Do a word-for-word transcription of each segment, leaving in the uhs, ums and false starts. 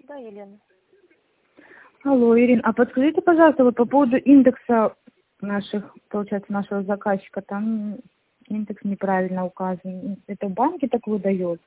Да, Елена. Алло, Ирина, а подскажите, пожалуйста, вот по поводу индекса наших, получается, нашего заказчика, там индекс неправильно указан. Это в банке так выдает?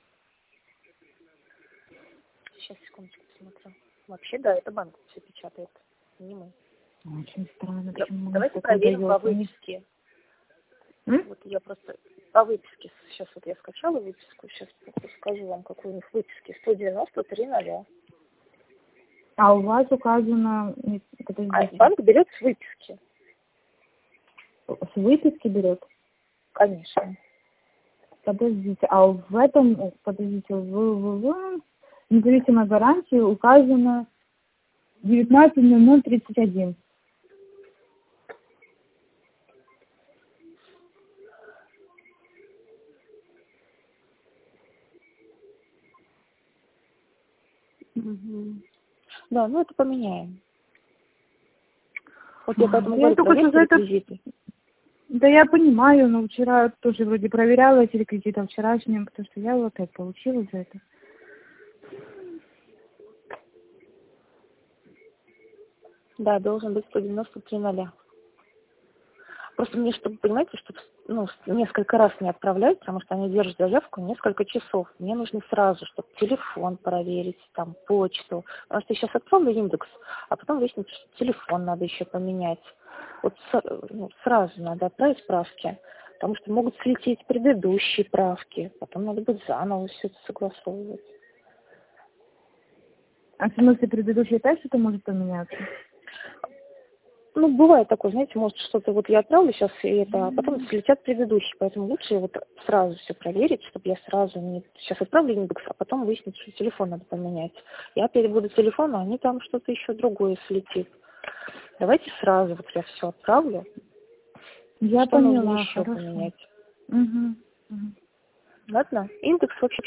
Сейчас, секундочку, посмотрю. Вообще, да, это банк все печатает, не мы. Очень странно, Да, почему давайте проверим по выдает? выписке. М? Вот я просто по выписке, сейчас вот я скачала выписку, сейчас скажу вам, какой у них выписки. сто девяносто три ноля. А у вас указано... нет, А подождите. банк берет с выписки. С выписки берет? Конечно. Подождите, а в этом, подождите, в, в, в независимой гарантии указано девятнадцать ноль ноль тридцать один. Угу. Да, ну это поменяем. Вот А, я поэтому я говорю, только что проверьте за это... реквизиты. Да я понимаю, но вчера тоже вроде проверяла эти реквизиты вчерашним, потому что я вот опять получила за это. Да, должен быть сто девяносто три ноля. Просто мне, чтобы, понимаете, чтобы ну, несколько раз не отправлять, потому что они держат заявку несколько часов. Мне нужно сразу, чтобы телефон проверить, там, почту. Потому что я сейчас отправлю индекс, а потом выяснится, что телефон надо еще поменять. Вот ну, сразу надо отправить справки, потому что могут слететь предыдущие правки, потом надо будет заново все это согласовывать. А в смысле предыдущий тест это может поменяться? Ну, бывает такое, знаете, может что-то вот я отправлю сейчас, и это, а потом слетят предыдущие, поэтому лучше вот сразу все проверить, чтобы я сразу не... Сейчас отправлю индекс, а потом выяснится, что телефон надо поменять. Я опять буду телефон, а они там что-то еще другое слетит. Давайте сразу вот я все отправлю. Я что поняла, нужно еще хорошо. поменять. Угу. Угу. Ладно? Индекс вообще